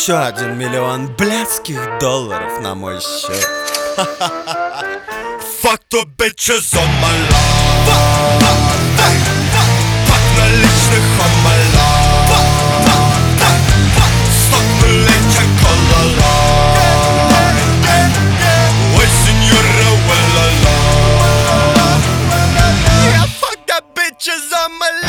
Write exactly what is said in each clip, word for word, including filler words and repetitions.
еще один миллион блядских долларов на мой счет. Fuck the bitches on my lawn. Fuck, fuck, fuck, fuck, fuck наличных on my lawn. Fuck, fuck, fuck, fuck, сток наличек on the lawn. Ой, сеньора, уа-ла-ла. Yeah, fuck the bitches on my lawn.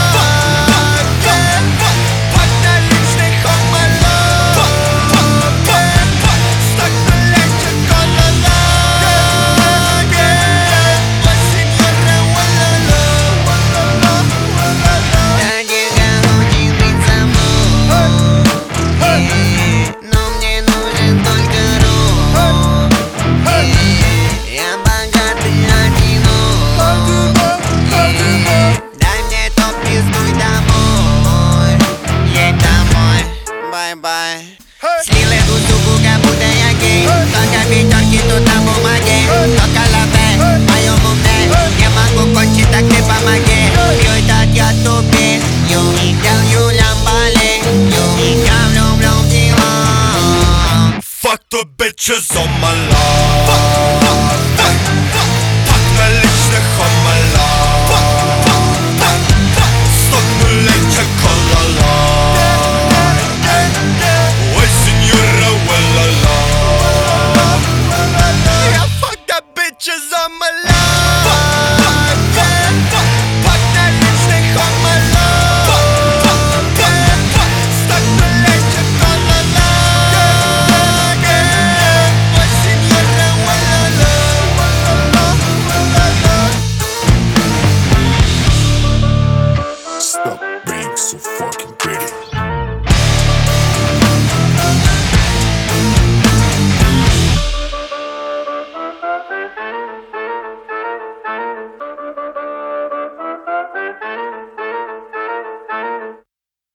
Стиле гусуку, как будто я гей. Только пятерки, тут на бумаге. Только лаве, в моем уме. Не могу кончить, так ты помоги. Пью этот я тупик. Ю, делаю лямбали. Ю, я влюблен в него. Fuck the bitches on my lawn.